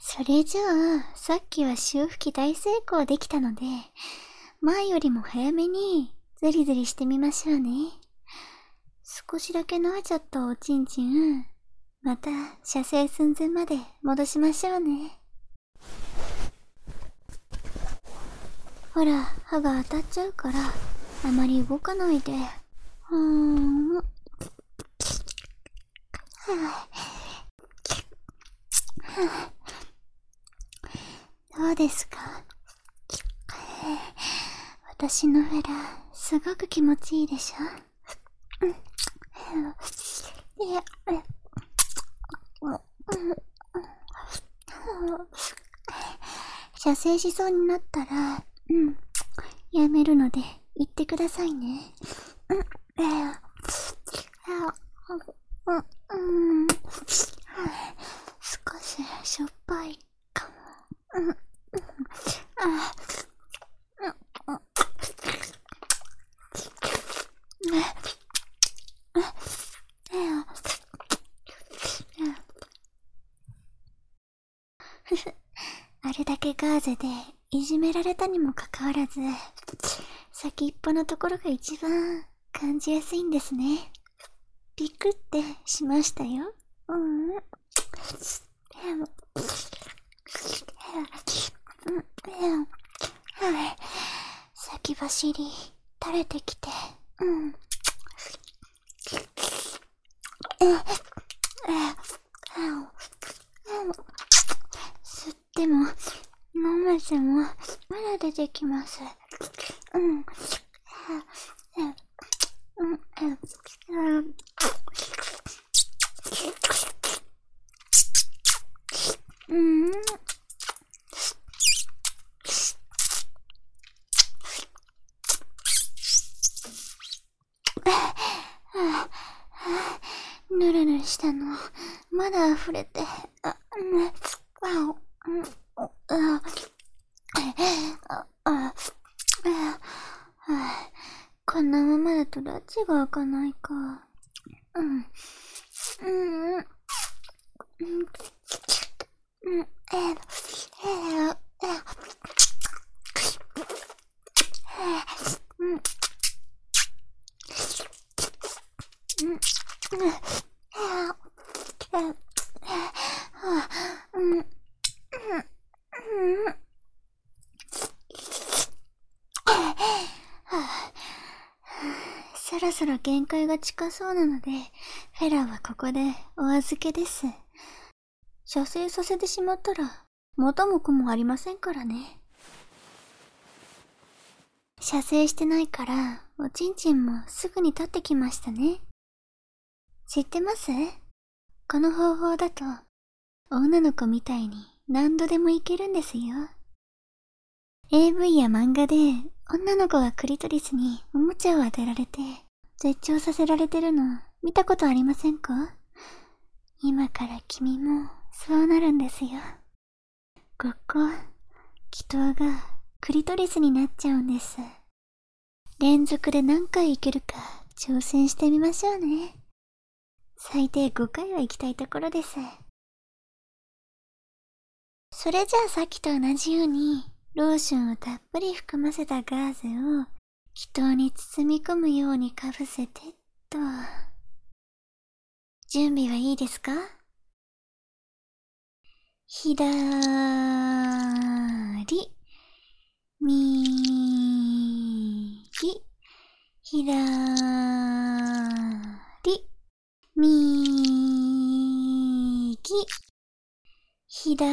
それじゃあ、さっきは潮吹き大成功できたので、前よりも早めにズリズリしてみましょうね。少しだけ慣れちゃったおちんちん、また射精寸前まで戻しましょうね。ほら、歯が当たっちゃうから、あまり動かないで。どうですか？私のフェラ、すごく気持ちいいでしょ？射精しそうになったら、やめるので言ってくださいね。少ししょっぱいかも。あれだけガーゼでいじめられたにもかかわらず、先っぽのところが一番感じやすいんですね。びっくってしましたよ。先走り垂れてきて、吸っても飲めてもまだ出てきます。ぬるぬるしたのまだ溢れて、こんなままだとラッチが開かないか。そろそろ限界が近そうなので、フェラーはここでお預けです。射精させてしまったら、元も子もありませんからね。射精してないから、おちんちんもすぐに立ってきましたね。知ってます？この方法だと、女の子みたいに何度でもいけるんですよ。AV や漫画で女の子がクリトリスにおもちゃを当てられて絶頂させられてるの見たことありませんか？今から君もそうなるんですよ。ここ、気筒がクリトリスになっちゃうんです。連続で何回いけるか挑戦してみましょうね。最低5回は行きたいところです。それじゃあさっきと同じようにローションをたっぷり含ませたガーゼを気筒に包み込むようにかぶせてっと。準備はいいですか？左、右、左、右、左、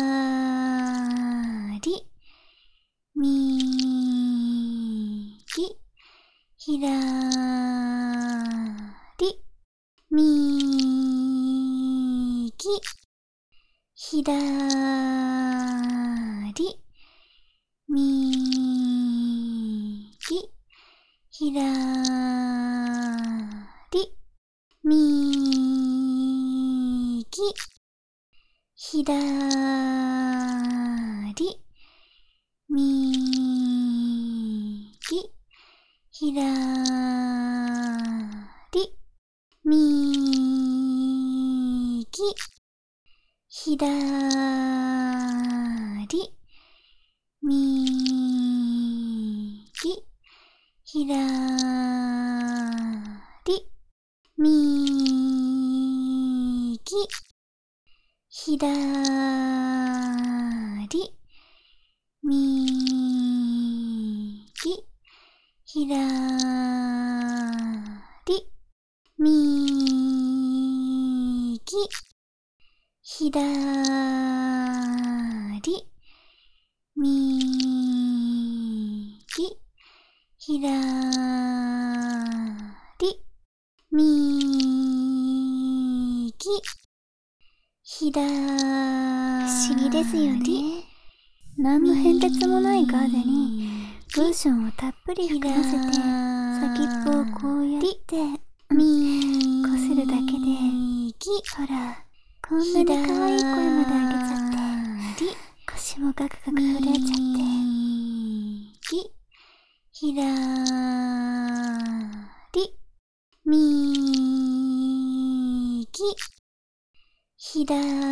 右、左、右、左、右、左、右、左、右、左、右、左、 左、右、左、右、左、右、左、右、左、右、左、右、左。不思議ですよね。何の変哲もないガーゼにローションをたっぷり含ませて、先っぽをこうやってこするだけで、ほら、こんなに可愛い声まで上げちゃって、腰もガクガク震えちゃって、左、右、左、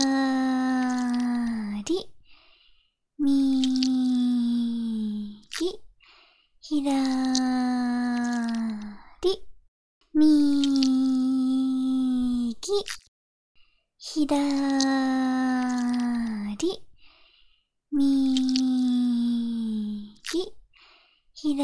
右、左、右、左、右、左、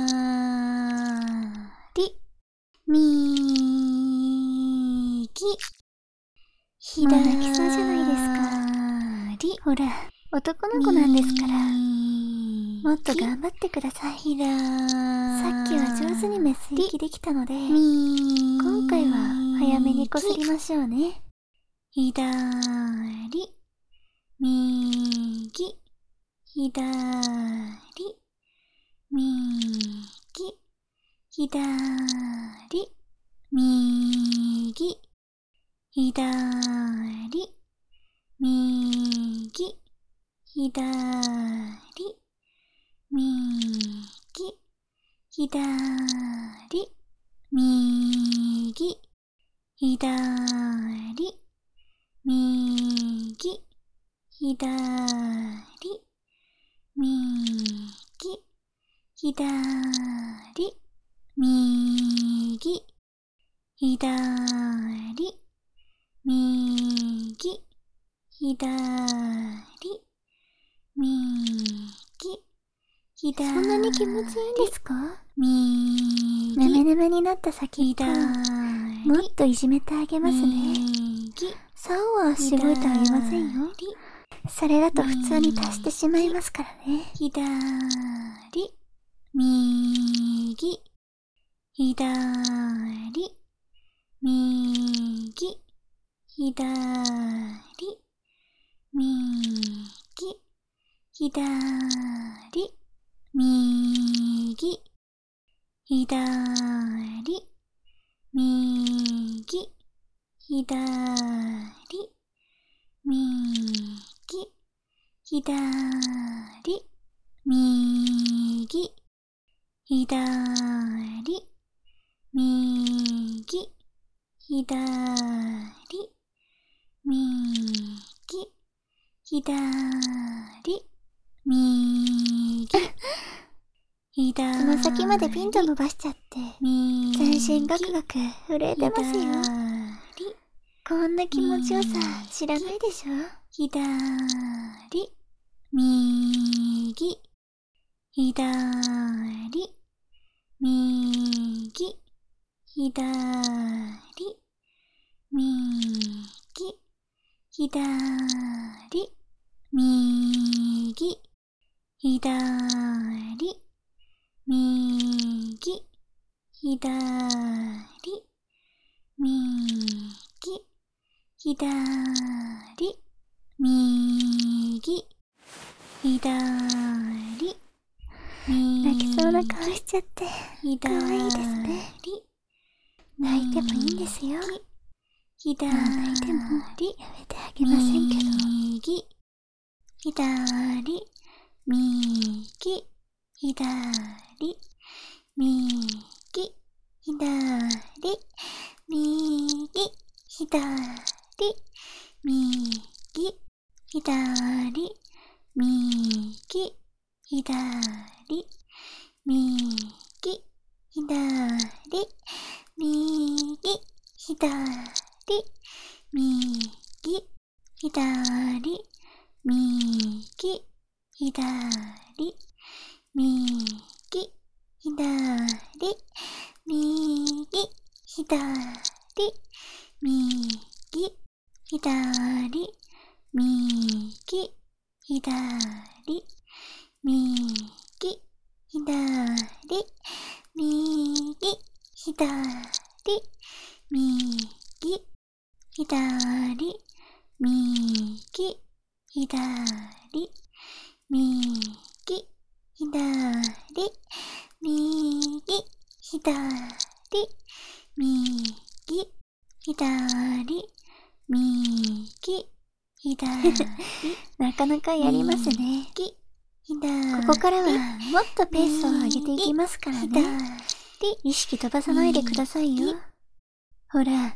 右、もう泣きそうじゃないですか。ほら、男の子なんですから、もっと頑張ってください。さっきは上手にメス行きできたので、今回は早めにこすりましょうね。左、右、左、右、左、右、左、右、左、右、左、右、左、右、左、右、左、右、左、右、左、右、左。そんなに気持ちいいんですか？右、ネメネメになった先っぽをもっといじめてあげますね。竿はしごいてあげませんよ。それだと普通に足してしまいますからね。左、右、左、右、左、右、左、右、左、右、左、右、左、右、左、右、左、右、左、右、つま先までピンと伸ばしちゃって、全身ガクガク震えてますよ。こんな気持ちよさ知らないでしょ。左、右、左、右、左、右、左、右、左、右、左、右、左、右、左、泣きそうな顔しちゃってかわいいですね。泣いてもいいんですよ。泣いてもやめてあげませんけど。右、左、右、左、右、左、右、左、右、左、 右、左、右、左、右、左、右、左、右、左、右、左、右、左、右、左、右、左、右、左、右、左、右、左、右、左、右、左、右、左、右、左、右、左。なかなかやりますね。ここからはもっとペースを上げていきますからね。意識飛ばさないでくださいよ。ほら。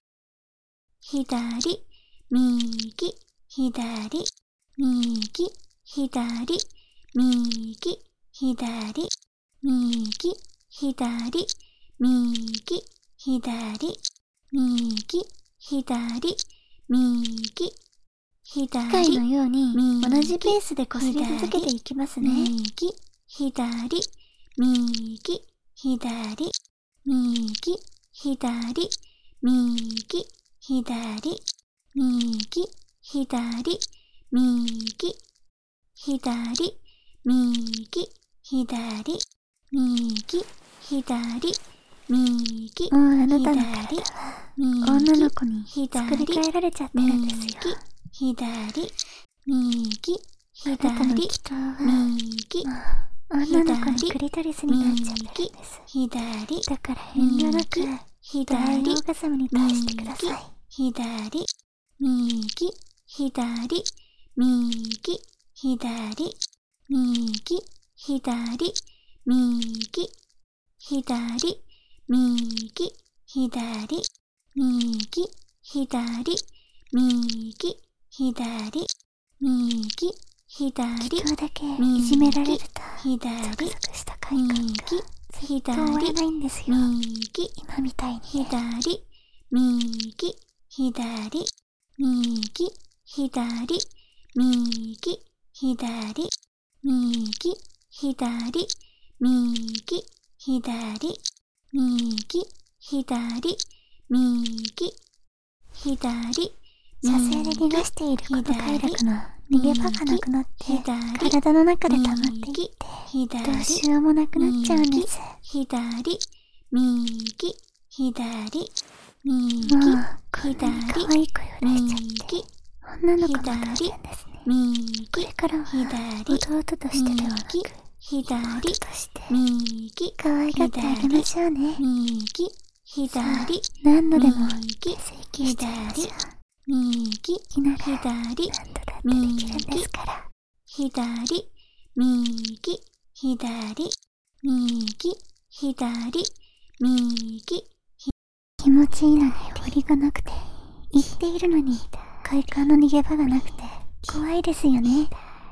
左、右、左、右、左、右、左、右、左、右、左、右、左、右、左。機械のように同じペースでこすり続けていきますね。右、左、右、左、右、左、右、左、右、左、右、左、右、左、右、左、右、もうあなたの体は女の子に作り変えられちゃってるんですよ。左、右、左、あなたの気筒は右、女の子にクリトリスになっちゃってるんです。左、だから遠慮なくドライオーガズムに対してください。左、右、左、右、左、右、左、右、左、右、左、右、左、右、左、右、左、一度だけいじめられるとゾクゾクした快感がずっと終わらないんですよ。右、今みたいに左、右、左、右、左、右、左、右、左、右、左、右、左、右、左、射精で逃がしているこの快楽の逃げ場がなくなって体の中で溜まっていってどうしようもなくなっちゃうんです。左、右、左、右、もうこんなに可愛い声を出しちゃって女の子も同然ですね。これからは弟としてではなく妹として可愛がってあげましょうね。さあ何度でも整形しちゃいましょう。好きなら何度だってできるんですから。左、右、左、右、左、右。気持ちいいのに振りがなくて、言っているのに快感の逃げ場がなくて怖いですよね。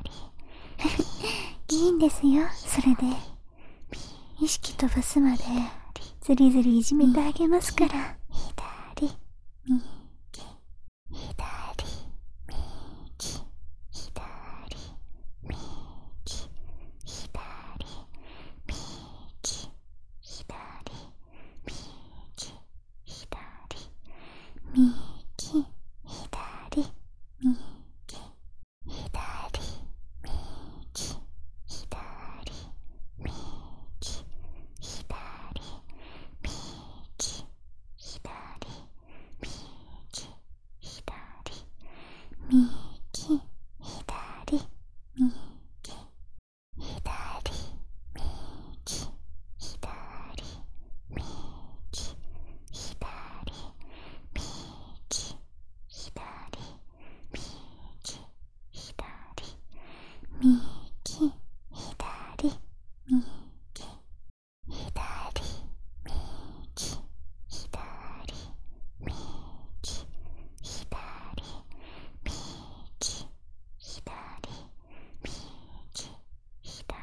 いいんですよ、それで。意識飛ばすまでずりずりいじめてあげますから。左、右、左、右、左、右、左、右、左、右、左、右、右、左、右、左、右、左、右、左、右、左、右、左、右、左、右、左、右、左、右、左、右、左、右、左、右、左、右、左、右、左、右、左、右、左、